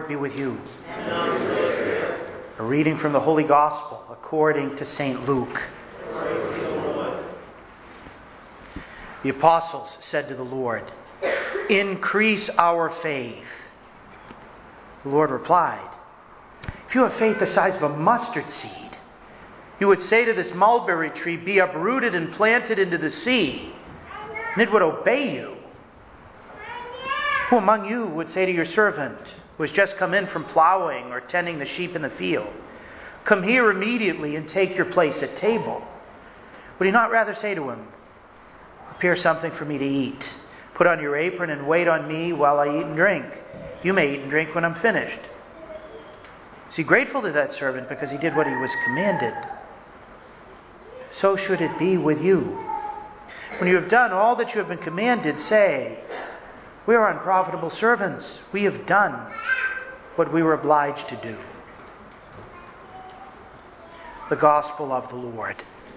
be with you. A reading from the Holy Gospel according to St. Luke. The apostles said to the Lord, "Increase our faith." The Lord replied, "If you have faith the size of a mustard seed, you would say to this mulberry tree, 'Be uprooted and planted into the sea,' and it would obey you. Who among you would say to your servant, who has just come in from plowing or tending the sheep in the field, 'Come here immediately and take your place at table'? Would he not rather say to him, 'Prepare something for me to eat. Put on your apron and wait on me while I eat and drink. You may eat and drink when I'm finished'? Is he grateful to that servant because he did what he was commanded? So should it be with you. When you have done all that you have been commanded, say, 'We are unprofitable servants. We have done what we were obliged to do.'" The Gospel of the Lord.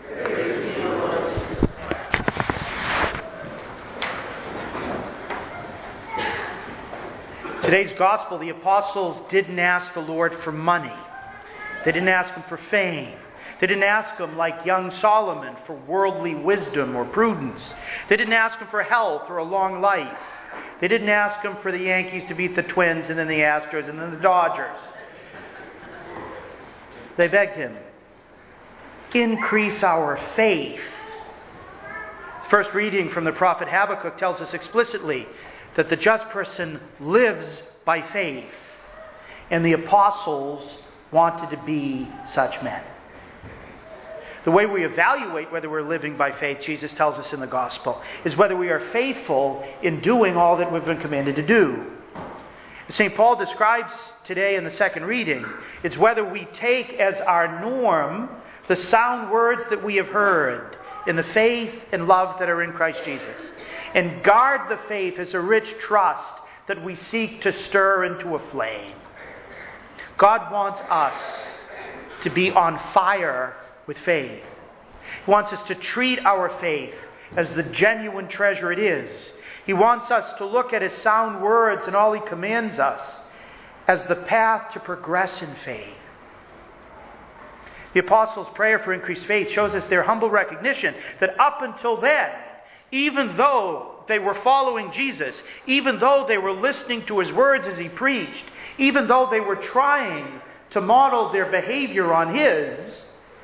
Today's Gospel, the apostles didn't ask the Lord for money. They didn't ask Him for fame. They didn't ask Him, like young Solomon, for worldly wisdom or prudence. They didn't ask Him for health or a long life. They didn't ask Him for the Yankees to beat the Twins and then the Astros and then the Dodgers. They begged Him, "Increase our faith." First reading from the prophet Habakkuk tells us explicitly that the just person lives by faith. And the apostles wanted to be such men. The way we evaluate whether we're living by faith, Jesus tells us in the Gospel, is whether we are faithful in doing all that we've been commanded to do. As St. Paul describes today in the second reading, it's whether we take as our norm the sound words that we have heard in the faith and love that are in Christ Jesus, and guard the faith as a rich trust that we seek to stir into a flame. God wants us to be on fire with faith. He wants us to treat our faith as the genuine treasure it is. He wants us to look at His sound words and all He commands us as the path to progress in faith. The apostles' prayer for increased faith shows us their humble recognition that up until then, even though they were following Jesus, even though they were listening to His words as He preached, even though they were trying to model their behavior on His,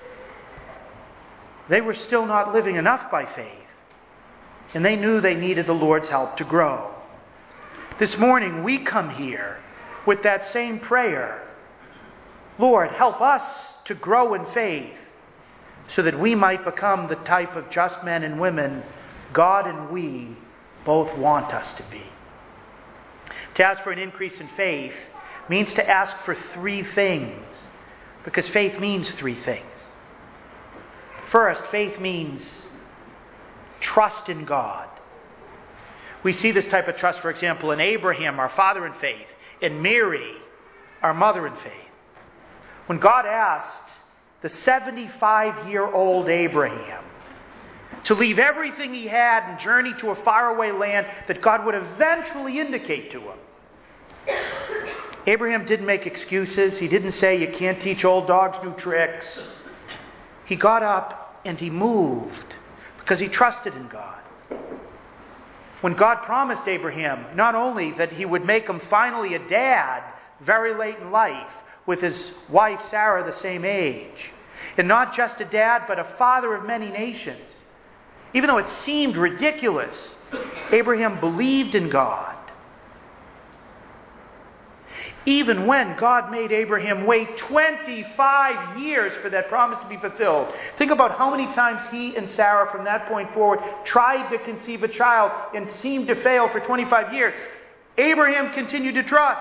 they were still not living enough by faith. And they knew they needed the Lord's help to grow. This morning we come here with that same prayer. Lord, help us to grow in faith so that we might become the type of just men and women God and we both want us to be. To ask for an increase in faith means to ask for three things, because faith means three things. First, faith means trust in God. We see this type of trust, for example, in Abraham, our father in faith, and Mary, our mother in faith. When God asked the 75-year-old Abraham to leave everything he had and journey to a faraway land that God would eventually indicate to him, Abraham didn't make excuses. He didn't say, "You can't teach old dogs new tricks." He got up and he moved because he trusted in God. When God promised Abraham not only that He would make him finally a dad very late in life, with his wife Sarah the same age, and not just a dad but a father of many nations, even though it seemed ridiculous, Abraham believed in God. Even when God made Abraham wait 25 years for that promise to be fulfilled. Think about how many times he and Sarah from that point forward tried to conceive a child and seemed to fail for 25 years. Abraham continued to trust.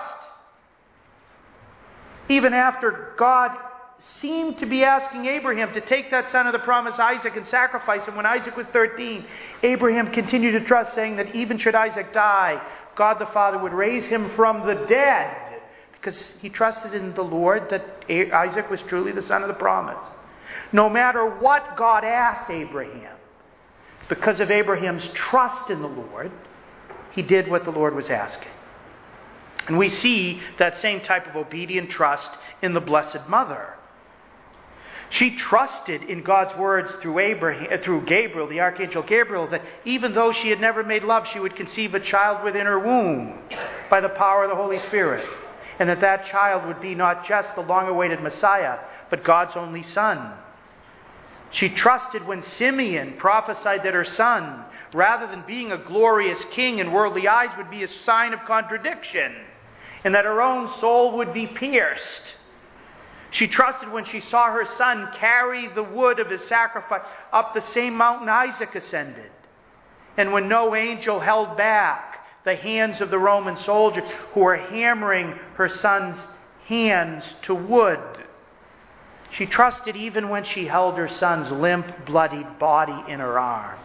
Even after God seemed to be asking Abraham to take that son of the promise, Isaac, and sacrifice him when Isaac was 13, Abraham continued to trust, saying that even should Isaac die, God the Father would raise him from the dead, because he trusted in the Lord that Isaac was truly the son of the promise. No matter what God asked Abraham, because of Abraham's trust in the Lord, he did what the Lord was asking. And we see that same type of obedient trust in the Blessed Mother. She trusted in God's words through Gabriel, the Archangel Gabriel, that even though she had never made love, she would conceive a child within her womb by the power of the Holy Spirit. And that child would be not just the long-awaited Messiah, but God's only Son. She trusted when Simeon prophesied that her son, rather than being a glorious king in worldly eyes, would be a sign of contradiction, and that her own soul would be pierced. She trusted when she saw her son carry the wood of his sacrifice up the same mountain Isaac ascended, and when no angel held back the hands of the Roman soldiers who were hammering her son's hands to wood. She trusted even when she held her son's limp, bloodied body in her arms.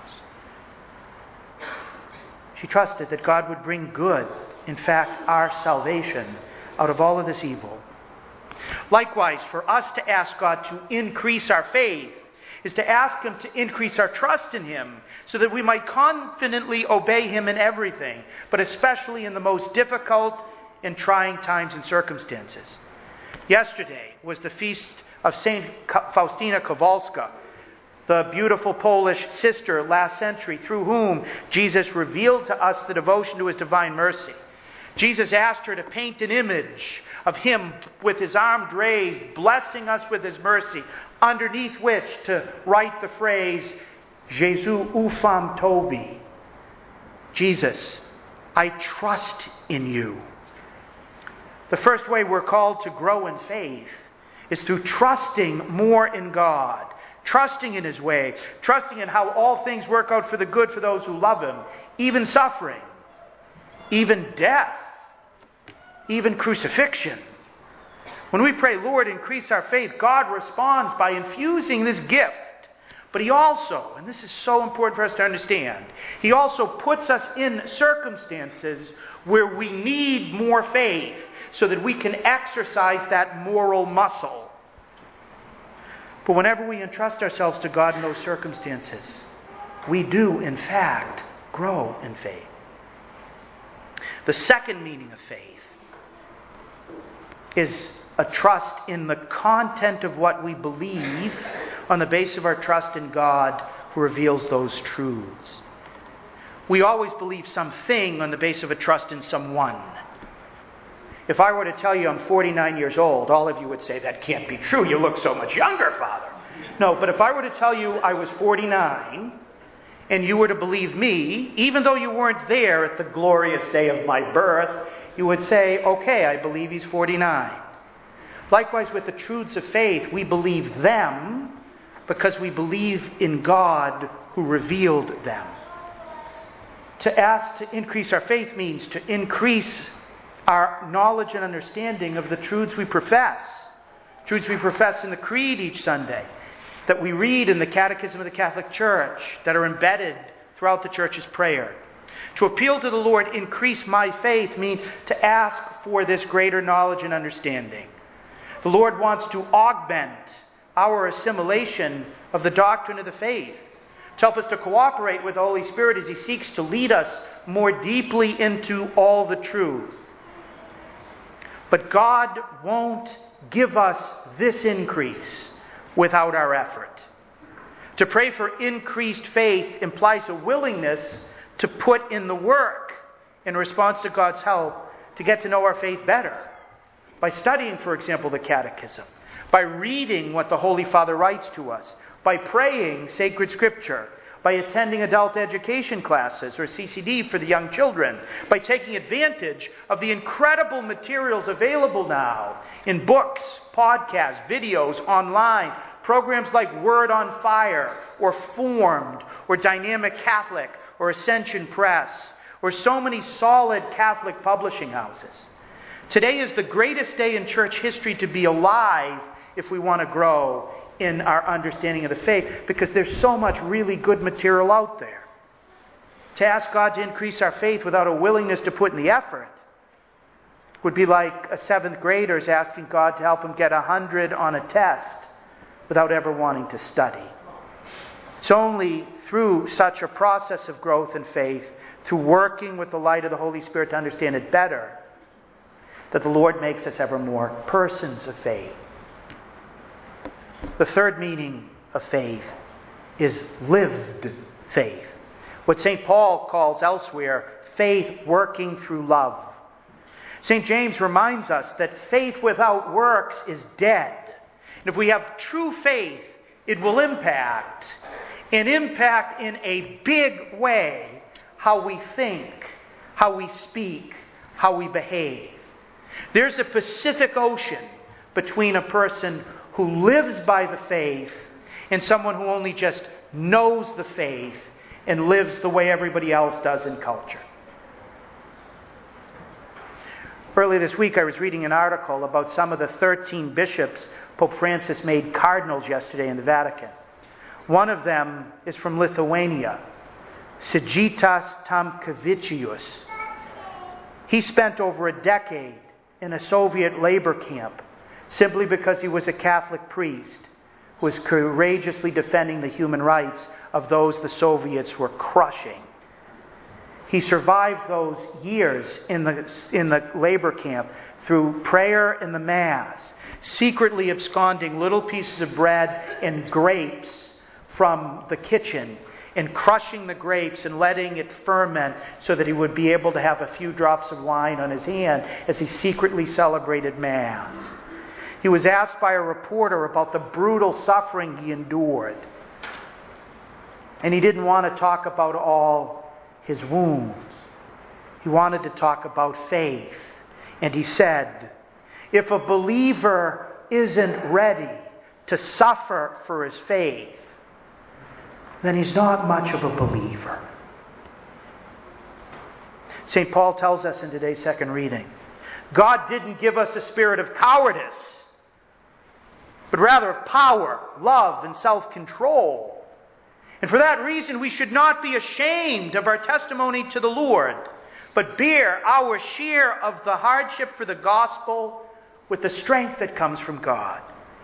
She trusted that God would bring good, in fact, our salvation, out of all of this evil. Likewise, for us to ask God to increase our faith is to ask Him to increase our trust in Him so that we might confidently obey Him in everything, but especially in the most difficult and trying times and circumstances. Yesterday was the feast of St. Faustina Kowalska, the beautiful Polish sister last century through whom Jesus revealed to us the devotion to His divine mercy. Jesus asked her to paint an image of Him with His arms raised, blessing us with His mercy, underneath which to write the phrase, Jesu ufam tobi. Jesus, I trust in you. The first way we're called to grow in faith is through trusting more in God, trusting in His way, trusting in how all things work out for the good for those who love Him, even suffering, even death, even crucifixion. When we pray, Lord, increase our faith, God responds by infusing this gift. But He also, and this is so important for us to understand, He also puts us in circumstances where we need more faith so that we can exercise that moral muscle. But whenever we entrust ourselves to God in those circumstances, we do, in fact, grow in faith. The second meaning of faith is a trust in the content of what we believe on the basis of our trust in God who reveals those truths. We always believe something on the basis of a trust in someone. If I were to tell you I'm 49 years old, all of you would say, that can't be true. You look so much younger, Father. No, but if I were to tell you I was 49 and you were to believe me, even though you weren't there at the glorious day of my birth, you would say, okay, I believe he's 49. Likewise, with the truths of faith, we believe them because we believe in God who revealed them. To ask to increase our faith means to increase our knowledge and understanding of the truths we profess. Truths we profess in the Creed each Sunday, that we read in the Catechism of the Catholic Church, that are embedded throughout the Church's prayer. To appeal to the Lord, increase my faith, means to ask for this greater knowledge and understanding. The Lord wants to augment our assimilation of the doctrine of the faith, to help us to cooperate with the Holy Spirit as He seeks to lead us more deeply into all the truth. But God won't give us this increase without our effort. To pray for increased faith implies a willingness to put in the work in response to God's help to get to know our faith better. By studying, for example, the Catechism, by reading what the Holy Father writes to us, by praying sacred Scripture, by attending adult education classes or CCD for the young children, by taking advantage of the incredible materials available now in books, podcasts, videos, online, programs like Word on Fire, or Formed, or Dynamic Catholic, or Ascension Press, or so many solid Catholic publishing houses. Today is the greatest day in church history to be alive if we want to grow in our understanding of the faith, because there's so much really good material out there. To ask God to increase our faith without a willingness to put in the effort would be like a 7th grader's asking God to help him get 100 on a test without ever wanting to study. It's only through such a process of growth in faith, through working with the light of the Holy Spirit to understand it better, that the Lord makes us ever more persons of faith. The third meaning of faith is lived faith. What St. Paul calls elsewhere, faith working through love. St. James reminds us that faith without works is dead. And if we have true faith, it will impact in a big way how we think, how we speak, how we behave. There's a Pacific Ocean between a person who lives by the faith and someone who only just knows the faith and lives the way everybody else does in culture. Earlier this week I was reading an article about some of the 13 bishops Pope Francis made cardinals yesterday in the Vatican. One of them is from Lithuania, Sigitas Tamkevičius. He spent over a decade in a Soviet labor camp simply because he was a Catholic priest who was courageously defending the human rights of those the Soviets were crushing. He survived those years in the labor camp through prayer and the Mass, secretly absconding little pieces of bread and grapes from the kitchen and crushing the grapes and letting it ferment so that he would be able to have a few drops of wine on his hand as he secretly celebrated Mass. He was asked by a reporter about the brutal suffering he endured. And he didn't want to talk about all his wounds. He wanted to talk about faith. And he said, if a believer isn't ready to suffer for his faith, then he's not much of a believer. St. Paul tells us in today's second reading, God didn't give us a spirit of cowardice, but rather of power, love, and self-control. And for that reason, we should not be ashamed of our testimony to the Lord, but bear our share of the hardship for the gospel with the strength that comes from God.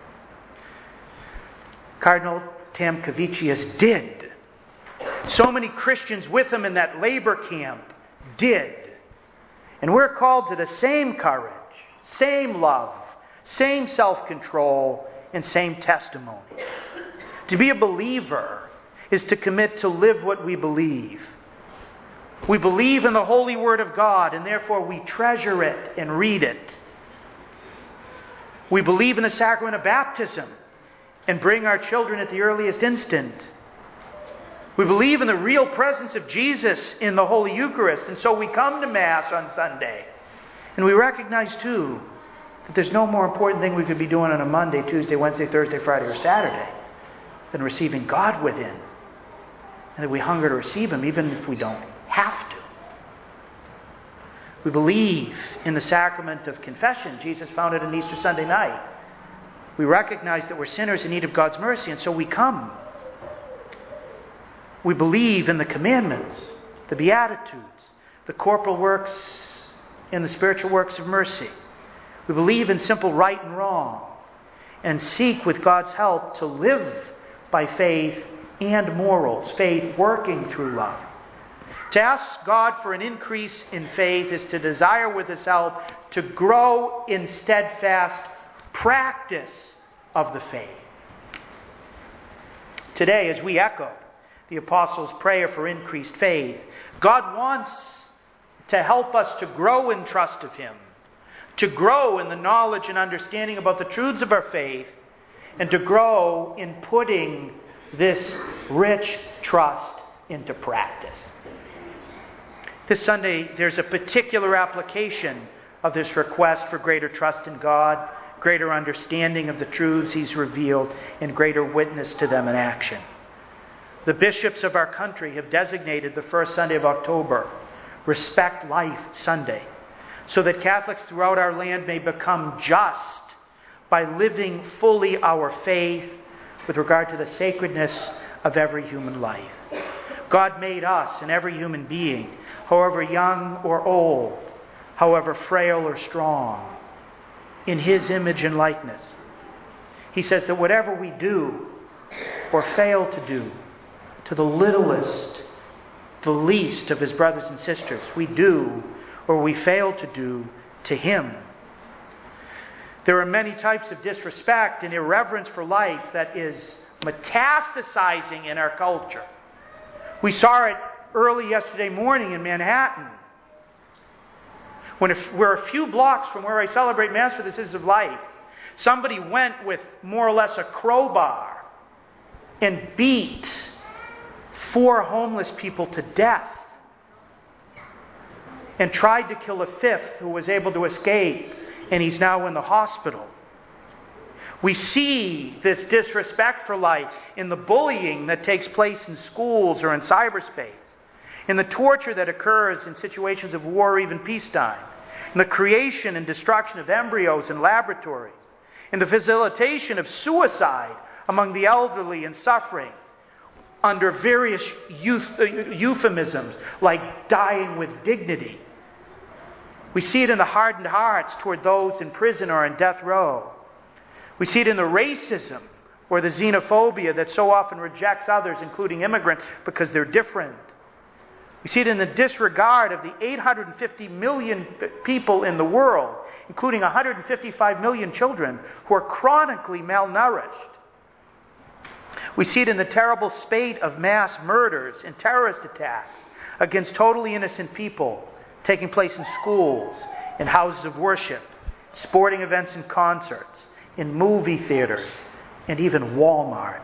Cardinal Tamkevičius did. So many Christians with him in that labor camp did. And we're called to the same courage, same love, same self-control, and same testimony. To be a believer is to commit to live what we believe. We believe in the holy Word of God, and therefore we treasure it and read it. We believe in the sacrament of baptism and bring our children at the earliest instant. We believe in the real presence of Jesus in the Holy Eucharist, and so we come to Mass on Sunday. And we recognize, too, that there's no more important thing we could be doing on a Monday, Tuesday, Wednesday, Thursday, Friday, or Saturday than receiving God within. And that we hunger to receive Him even if we don't have to. We believe in the sacrament of confession. Jesus founded on Easter Sunday night. We recognize that we're sinners in need of God's mercy, and so we come. We believe in the commandments, the Beatitudes, the corporal works and the spiritual works of mercy. We believe in simple right and wrong, and seek with God's help to live by faith and morals, faith working through love. To ask God for an increase in faith is to desire with His help to grow in steadfast practice of the faith. Today, as we echo the Apostles' prayer for increased faith, God wants to help us to grow in trust of Him, to grow in the knowledge and understanding about the truths of our faith, and to grow in putting this rich trust into practice. This Sunday, there's a particular application of this request for greater trust in God, greater understanding of the truths He's revealed, and greater witness to them in action. The bishops of our country have designated the first Sunday of October Respect Life Sunday, so that Catholics throughout our land may become just by living fully our faith with regard to the sacredness of every human life. God made us and every human being, however young or old, however frail or strong, in His image and likeness. He says that whatever we do or fail to do to the littlest, the least of His brothers and sisters, we do or we fail to do to Him There are many types of disrespect and irreverence for life that is metastasizing in our culture. We saw it early yesterday morning in Manhattan, when we're a few blocks from where I celebrate Mass for the Citizens of Life. Somebody went with more or less a crowbar and beat 4 homeless people to death and tried to kill a 5th who was able to escape, and he's now in the hospital. We see this disrespect for life in the bullying that takes place in schools or in cyberspace, in the torture that occurs in situations of war or even peacetime, in the creation and destruction of embryos in laboratories, in the facilitation of suicide among the elderly and suffering under various euphemisms like dying with dignity. We see it in the hardened hearts toward those in prison or in death row. We see it in the racism or the xenophobia that so often rejects others, including immigrants, because they're different. We see it in the disregard of the 850 million people in the world, including 155 million children, who are chronically malnourished. We see it in the terrible spate of mass murders and terrorist attacks against totally innocent people taking place in schools, in houses of worship, sporting events and concerts, in movie theaters, and even Walmart.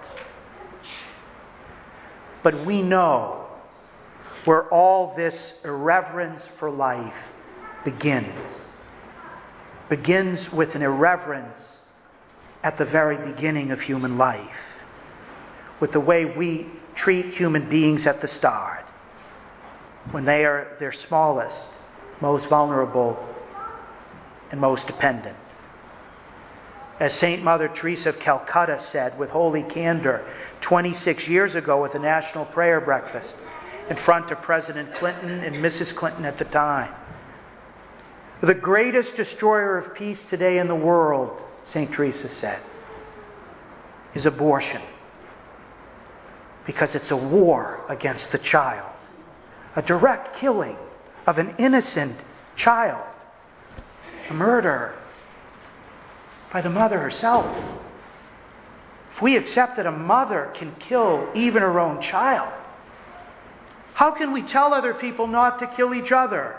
But we know where all this irreverence for life begins. Begins with an irreverence at the very beginning of human life, with the way we treat human beings at the start, when they are their smallest, most vulnerable, and most dependent. As St. Mother Teresa of Calcutta said with holy candor 26 years ago at the National Prayer Breakfast in front of President Clinton and Mrs. Clinton at the time, the greatest destroyer of peace today in the world, St. Teresa said, is abortion. Because it's a war against the child. A direct killing of an innocent child. A murder by the mother herself. If we accept that a mother can kill even her own child, how can we tell other people not to kill each other?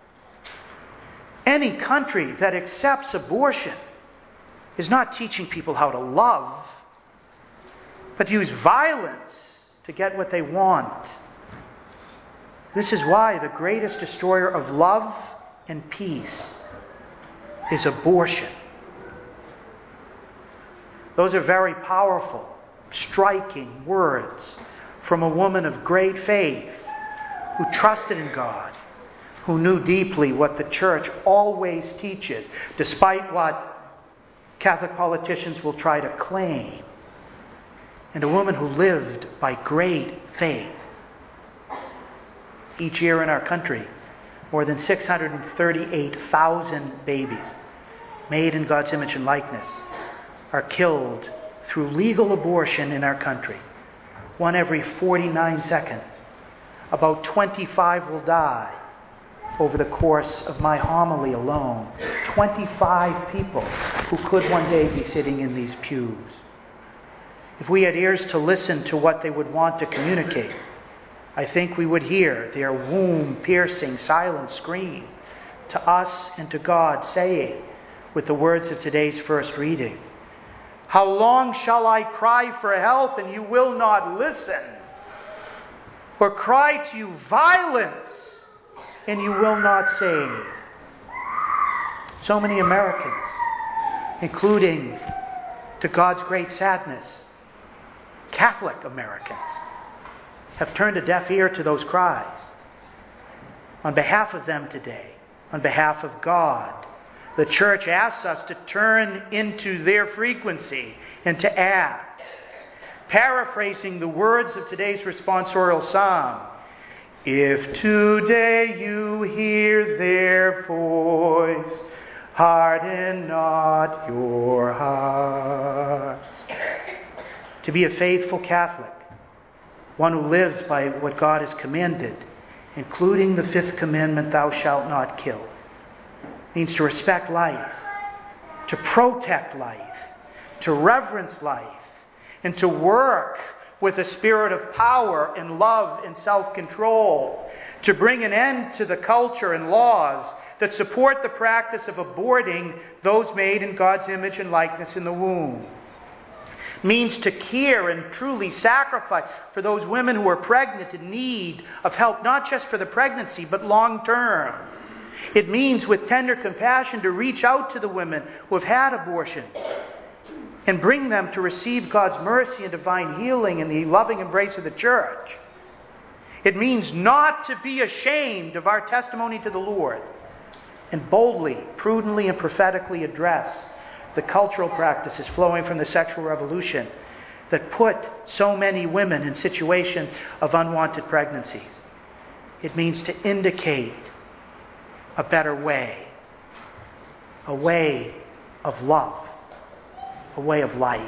Any country that accepts abortion is not teaching people how to love, but use violence to get what they want. This is why the greatest destroyer of love and peace is abortion. Those are very powerful, striking words from a woman of great faith who trusted in God, who knew deeply what the Church always teaches, despite what Catholic politicians will try to claim. And a woman who lived by great faith. Each year in our country, more than 638,000 babies made in God's image and likeness are killed through legal abortion in our country. 1 every 49 seconds. About 25 will die over the course of my homily alone. 25 people who could one day be sitting in these pews. If we had ears to listen to what they would want to communicate, I think we would hear their womb-piercing silent scream to us and to God, saying, with the words of today's first reading, "How long shall I cry for help and you will not listen? Or cry to you violence and you will not save?" So many Americans, including, to God's great sadness, Catholic Americans, have turned a deaf ear to those cries. On behalf of them today, on behalf of God, the Church asks us to turn into their frequency and to act. Paraphrasing the words of today's responsorial psalm, "If today you hear their voice, harden not your hearts." To be a faithful Catholic, one who lives by what God has commanded, including the 5th commandment, "Thou shalt not kill," means to respect life, to protect life, to reverence life, and to work with a spirit of power and love and self-control, to bring an end to the culture and laws that support the practice of aborting those made in God's image and likeness in the womb. Means to care and truly sacrifice for those women who are pregnant in need of help, not just for the pregnancy, but long term. It means with tender compassion to reach out to the women who have had abortions and bring them to receive God's mercy and divine healing in the loving embrace of the church. It means not to be ashamed of our testimony to the Lord and boldly, prudently, and prophetically address the cultural practices flowing from the sexual revolution that put so many women in situations of unwanted pregnancies. It means to indicate a better way, a way of love, a way of life.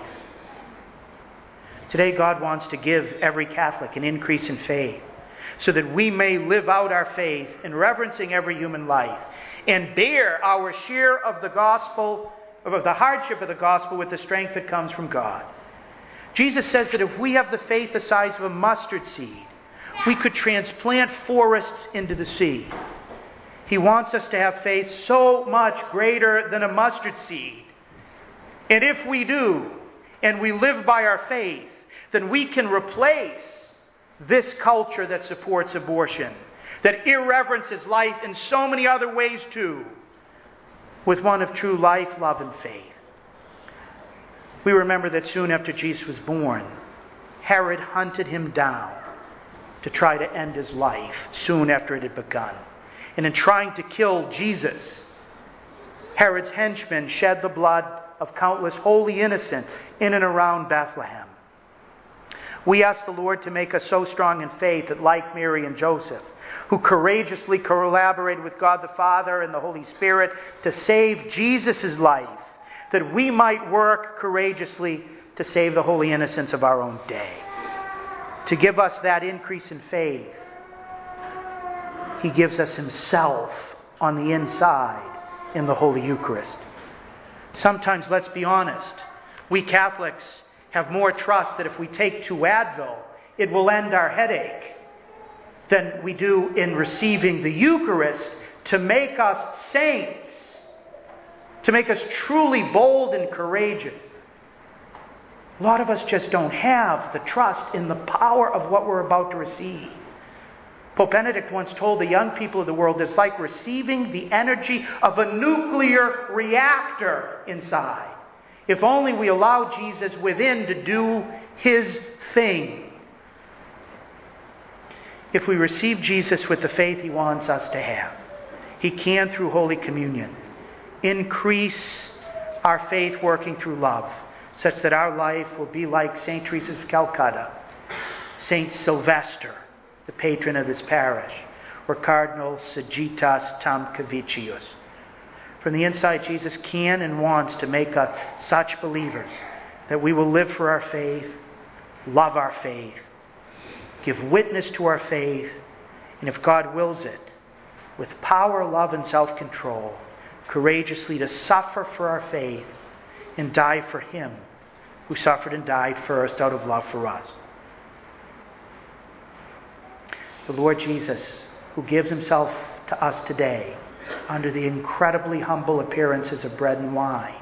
Today, God wants to give every Catholic an increase in faith so that we may live out our faith in reverencing every human life and bear our share of the gospel, of the hardship of the gospel with the strength that comes from God. Jesus says that if we have the faith the size of a mustard seed, we could transplant forests into the sea. He wants us to have faith so much greater than a mustard seed. And if we do, and we live by our faith, then we can replace this culture that supports abortion, that irreverences life in so many other ways too, with one of true life, love, and faith. We remember that soon after Jesus was born, Herod hunted him down to try to end his life soon after it had begun. And in trying to kill Jesus, Herod's henchmen shed the blood of countless holy innocents in and around Bethlehem. We ask the Lord to make us so strong in faith that, like Mary and Joseph, who courageously collaborated with God the Father and the Holy Spirit to save Jesus' life, that we might work courageously to save the holy innocents of our own day. To give us that increase in faith, He gives us Himself on the inside in the Holy Eucharist. Sometimes, let's be honest, we Catholics have more trust that if we take 2 Advil, it will end our headache than we do in receiving the Eucharist to make us saints, to make us truly bold and courageous. A lot of us just don't have the trust in the power of what we're about to receive. Pope Benedict once told the young people of the world it's like receiving the energy of a nuclear reactor inside. If only we allow Jesus within to do His thing. If we receive Jesus with the faith He wants us to have, He can, through Holy Communion, increase our faith working through love, such that our life will be like St. Teresa of Calcutta, St. Sylvester, the patron of this parish, or Cardinal Sagitas Tamkevicius. From the inside, Jesus can and wants to make us such believers that we will live for our faith, love our faith, give witness to our faith, and if God wills it, with power, love, and self-control, courageously to suffer for our faith and die for Him who suffered and died first out of love for us. The Lord Jesus, who gives Himself to us today under the incredibly humble appearances of bread and wine,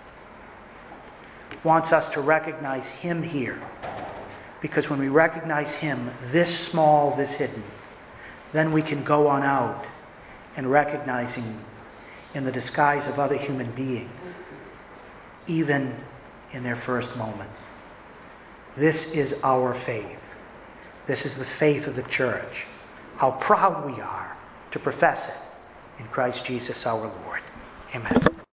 wants us to recognize Him here. Because when we recognize Him, this small, this hidden, then we can go on out and recognize Him in the disguise of other human beings, even in their first moments. This is our faith. This is the faith of the Church. How proud we are to profess it in Christ Jesus our Lord. Amen.